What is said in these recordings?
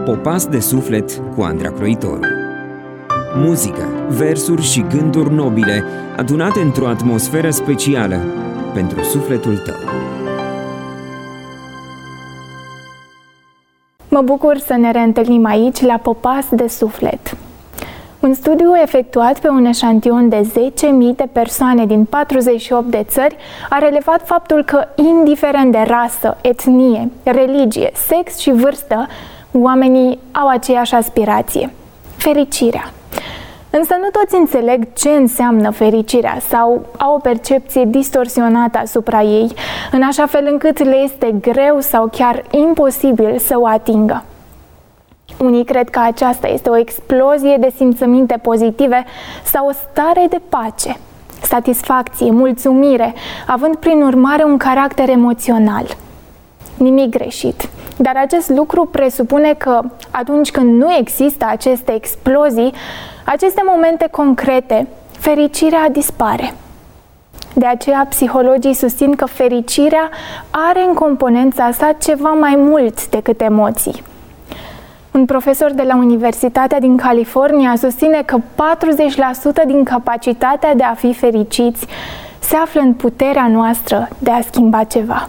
Popas de suflet cu Andra Croitoru. Muzică, versuri și gânduri nobile adunate într-o atmosferă specială pentru sufletul tău. Mă bucur să ne reîntâlnim aici la Popas de suflet. Un studiu efectuat pe un eșantion de 10.000 de persoane din 48 de țări a relevat faptul că, indiferent de rasă, etnie, religie, sex și vârstă, oamenii au aceeași aspirație: fericirea. Însă nu toți înțeleg ce înseamnă fericirea sau au o percepție distorsionată asupra ei, în așa fel încât le este greu sau chiar imposibil să o atingă. Unii cred că aceasta este o explozie de simțăminte pozitive sau o stare de pace, satisfacție, mulțumire, având prin urmare un caracter emoțional. Nimic greșit, dar acest lucru presupune că atunci când nu există aceste explozii, aceste momente concrete, fericirea dispare. De aceea, psihologii susțin că fericirea are în componența sa ceva mai mult decât emoții. Un profesor de la Universitatea din California susține că 40% din capacitatea de a fi fericiți se află în puterea noastră de a schimba ceva.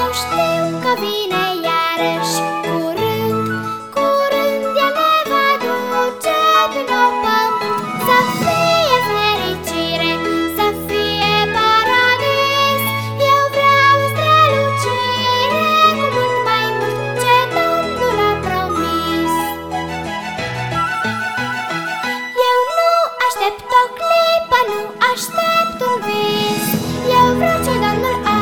Eu știu că vine iarăși curând, curând El ne va duce pe nou pământ. Să fie fericire, să fie paradis. Eu vreau strălucire cu mult mai mult ce Domnul a promis. Eu nu aștept o clipă, nu aștept un vis. Eu vreau ce Domnul a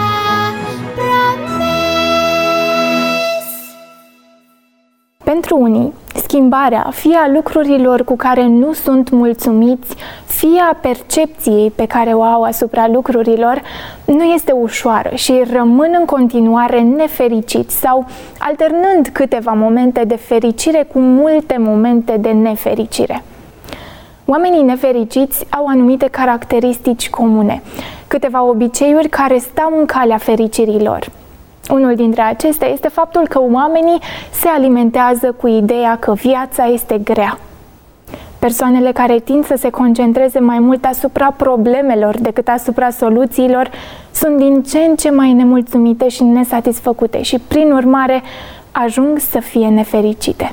promis. Pentru unii, schimbarea fie a lucrurilor cu care nu sunt mulțumiți, fie a percepției pe care o au asupra lucrurilor, nu este ușoară și rămân în continuare nefericiți sau alternând câteva momente de fericire cu multe momente de nefericire. Oamenii nefericiți au anumite caracteristici comune, câteva obiceiuri care stau în calea fericirii lor. Unul dintre acestea este faptul că oamenii se alimentează cu ideea că viața este grea. Persoanele care tind să se concentreze mai mult asupra problemelor decât asupra soluțiilor sunt din ce în ce mai nemulțumite și nesatisfăcute și, prin urmare, ajung să fie nefericite.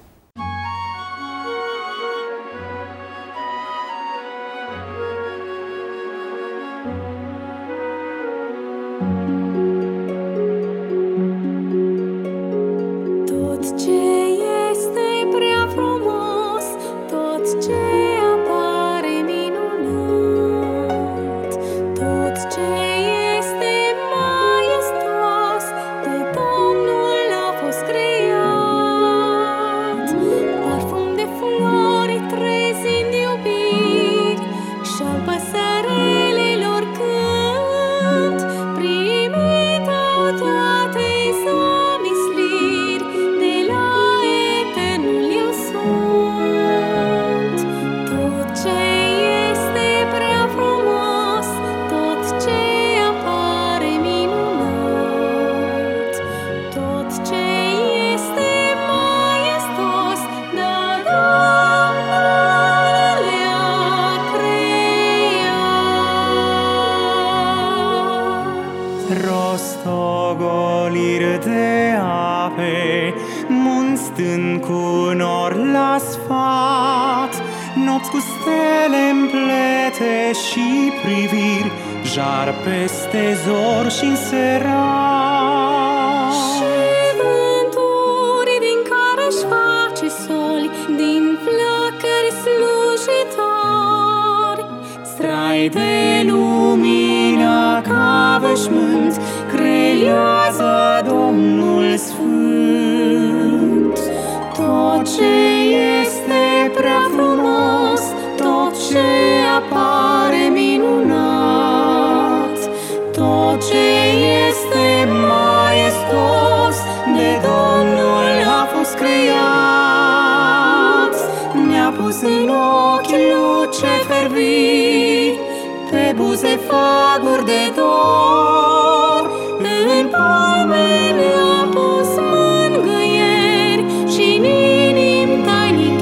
Rostogoliri de ape, munți stând cu nori la sfat, nopți cu stele-n plete și priviri, jar peste zor și-n serat. Și vânturi din care-și face soli, din flăcări slujitori, strai de lumină ca veșmânt, creează Domnul Sfânt. Tot ce este prea frumos, tot ce apare minunat, tot ce este maestos, de Domnul a fost creat. Ne-a pus în ochi Lucefer vii, pe buze faguri de dor, în palme ne-a pus mângâieri și în inimi tainic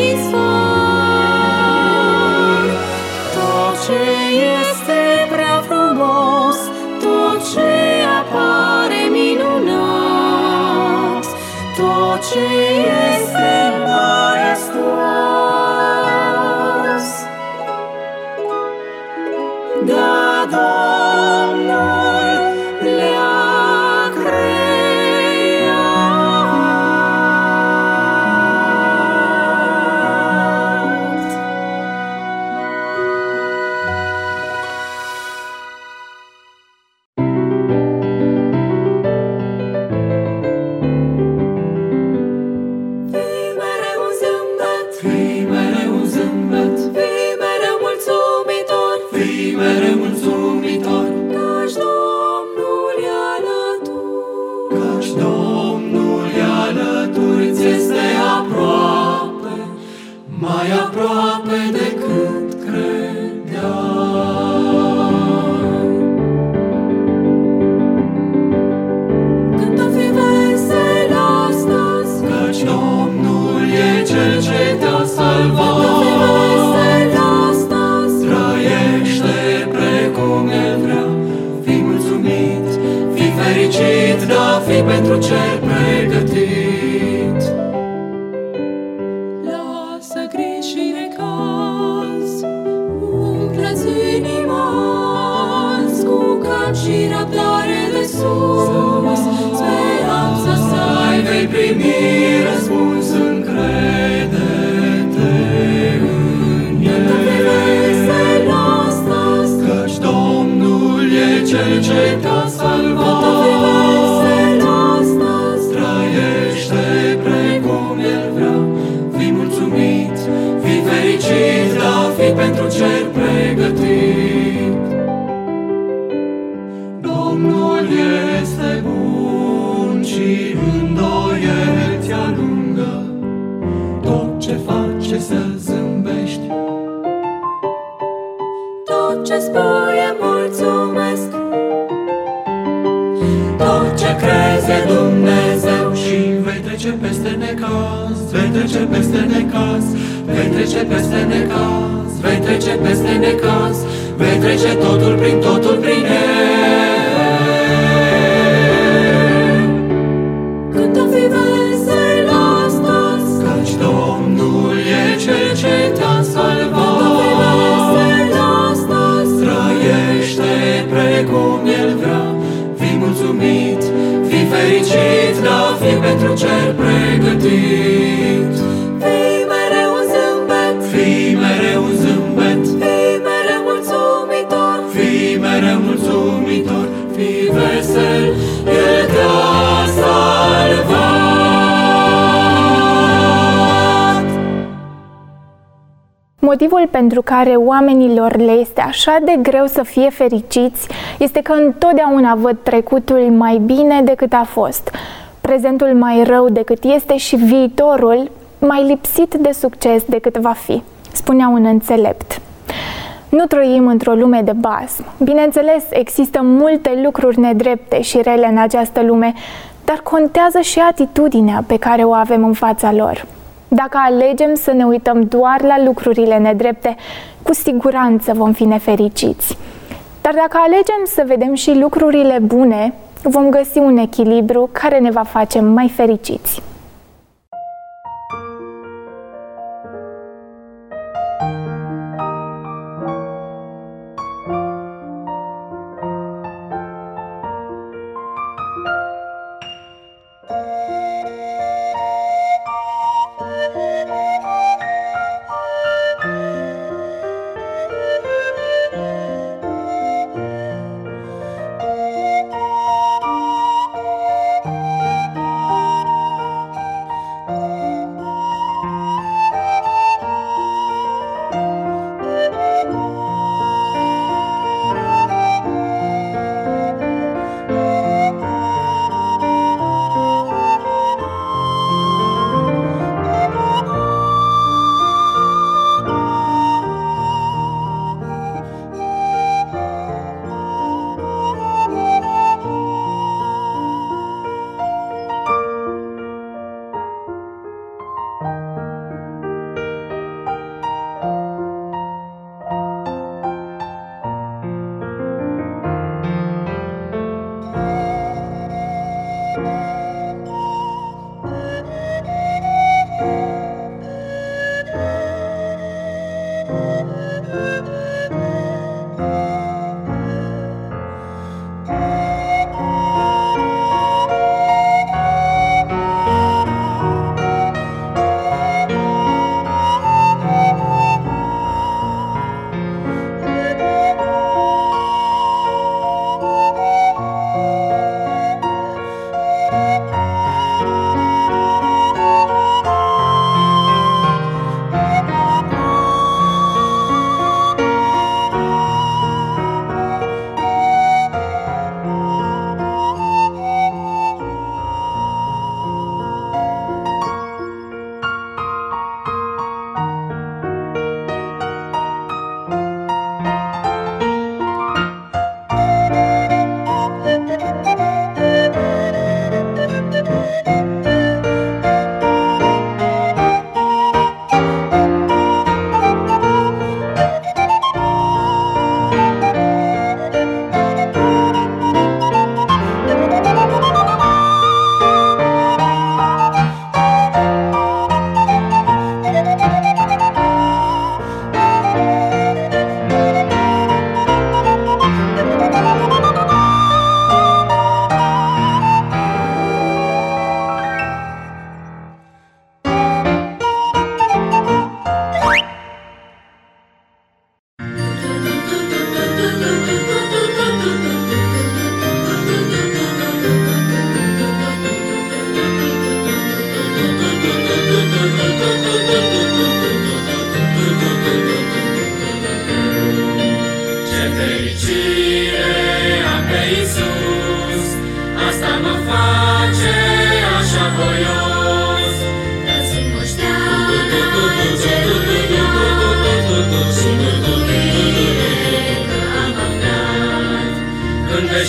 izvor. Tot ce este prea frumos, tot ce apare minunat, tot ce este maestos, da Domnul le-a creat. Fii mereu un zâmbet, fii mereu un zâmbet, fii mereu mulțumitor, fii mereu mulțumitor, căci Domnul e alături, căci Domnul e alături, ți-este aproape, mai aproape decât credeai. Cântă, fii vesel astăzi, căci Domnul e Cel ce te-a salvat. Cântă, fii vesel astăzi, trăiește precum El vrea, fii mulțumit, fii fericit, da fi pentru cer pregătit. Lasă griji și necaz, umple-ți inima azi cu căci și răbdare de sus. Speranța să ai, vei primi răspuns, încrede-te în El. Căci Domnul e Cel ce te-a salvat. Trăiește precum El vrea, fii mulțumit, fii fericit, dar fii pentru cer pregătit. Domnul este bun și îndoieli ți alungă, tot ce faci e să zâmbești, tot ce spui e mulțumesc, tot ce crezi e Dumnezeu și vei trece peste necaz, vei trece peste necaz, vei trece peste necaz, vei trece peste necaz, vei trece totul prin El. Cântă, fii vesel astăzi, căci Domnul e Cel ce te-a salvat. Trăiește precum El vrea, fii mulțumit, fii fericit, dar fii pentru cer pregătit. Fii mereu un zâmbet, fii mereu un zâmbet, fii mereu mulțumitor, fii mereu mulțumitor, fii vesel, El te-a salvat. Motivul pentru care oamenilor le este așa de greu să fie fericiți este că întotdeauna văd trecutul mai bine decât a fost, prezentul mai rău decât este și viitorul mai lipsit de succes decât va fi, spunea un înțelept. Nu trăim într-o lume de basm. Bineînțeles, există multe lucruri nedrepte și rele în această lume, dar contează și atitudinea pe care o avem în fața lor. Dacă alegem să ne uităm doar la lucrurile nedrepte, cu siguranță vom fi nefericiți. Dar dacă alegem să vedem și lucrurile bune, vom găsi un echilibru care ne va face mai fericiți.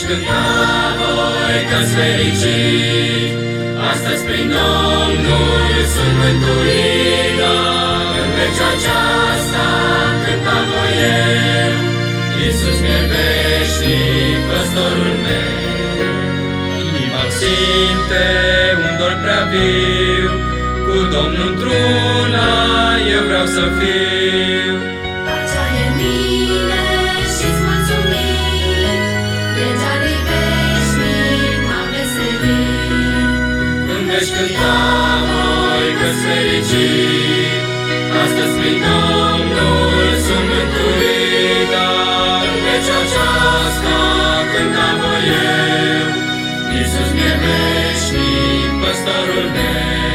cânta voi că-s fericit, astăzi prin Domnul sunt mântuit, dar în vecea aceasta cânta voi eu, Iisus mi-e veșnic, păstorul meu. Inima-mi simte un dor prea viu, cu Domnul într-una eu vreau să fiu. Pacea e în mine și-ți mulțumit, Legea-lui veșnic m-a veselit. Îmi veci cânta voi că-s fericit, astăzi prin Domnul sunt mântuit, dar în vecea aceasta cânta voi eu, Iisus mi-e veșnic, păstorul meu.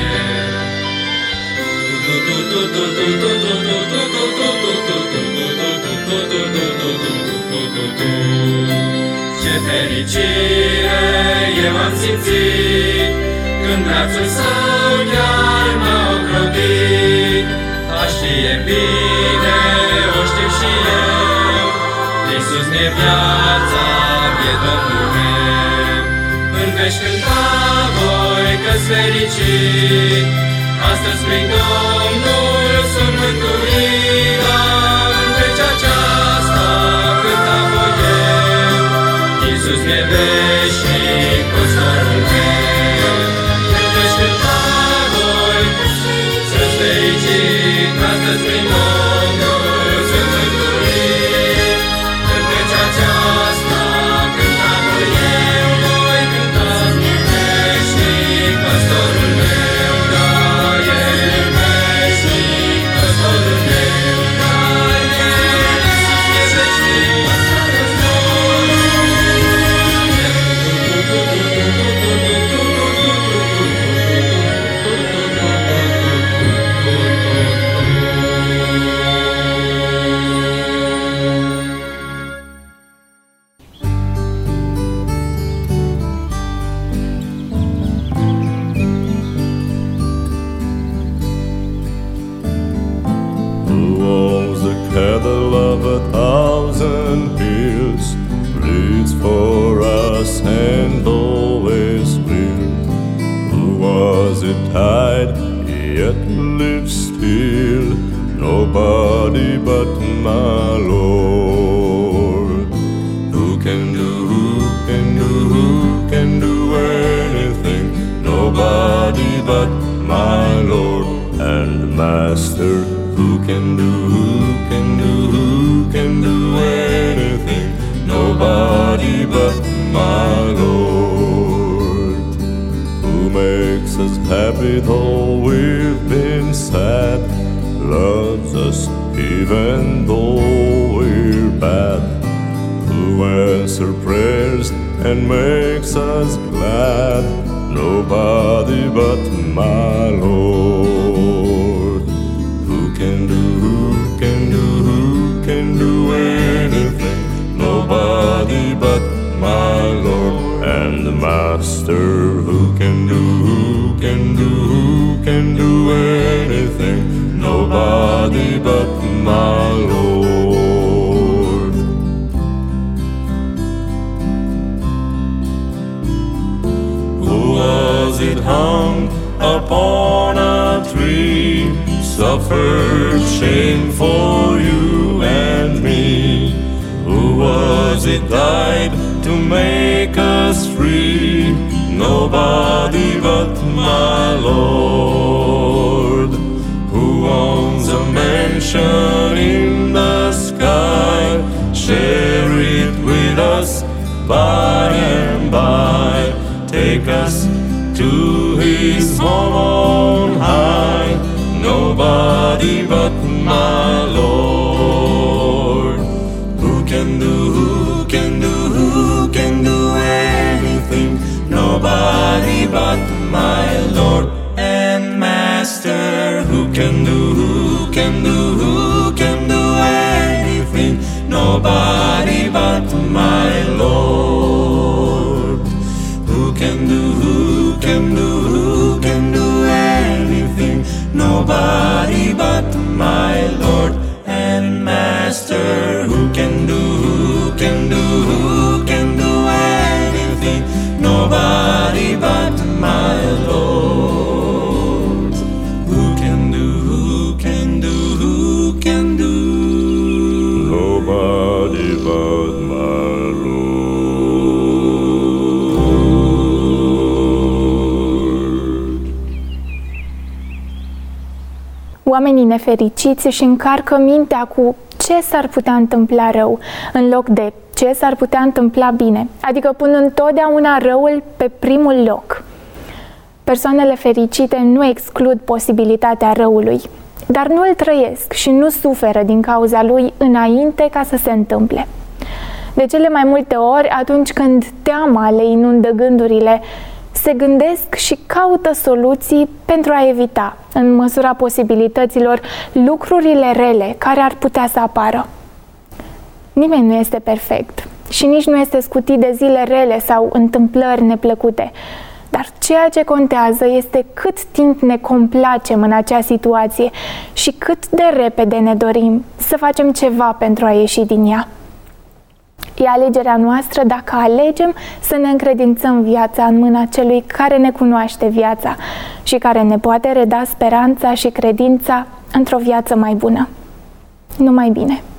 Ce fericire eu am simțit când brațul său chiar m-a ocrotit. A știe bine, o știu și eu, Iisus mi-e viața, e Domnul meu. În veci cânta voi că-s fericit, astăzi prin Domnul sunt mântuit, dar în vecea aceasta cânta voi eu, Iisus mi-e veșnic, păstorul meu. În veci cânta voi că-s fericit, astăzi prin Domnul sunt mântuit, în vecea aceasta cânta voi eu, voi cânta veșnic, păstorul meu. Nobody but my Lord. Who can do anything? Nobody but my Lord and Master. Who can do anything? my Lord. Who can do, who can do, who can do? Nobody but my Lord. Oamenii nefericiți își încarcă mintea cu ce s-ar putea întâmpla rău, în loc de ce s-ar putea întâmpla bine, adică pun întotdeauna răul pe primul loc. Persoanele fericite nu exclud posibilitatea răului, dar nu îl trăiesc și nu suferă din cauza lui înainte ca să se întâmple. De cele mai multe ori, atunci când teama le inundă gândurile, se gândesc și caută soluții pentru a evita, în măsura posibilităților, lucrurile rele care ar putea să apară. Nimeni nu este perfect și nici nu este scutit de zile rele sau întâmplări neplăcute, dar ceea ce contează este cât timp ne complacem în acea situație și cât de repede ne dorim să facem ceva pentru a ieși din ea. E alegerea noastră dacă alegem să ne încredințăm viața în mâna celui care ne cunoaște viața și care ne poate reda speranța și credința într-o viață mai bună. Numai bine!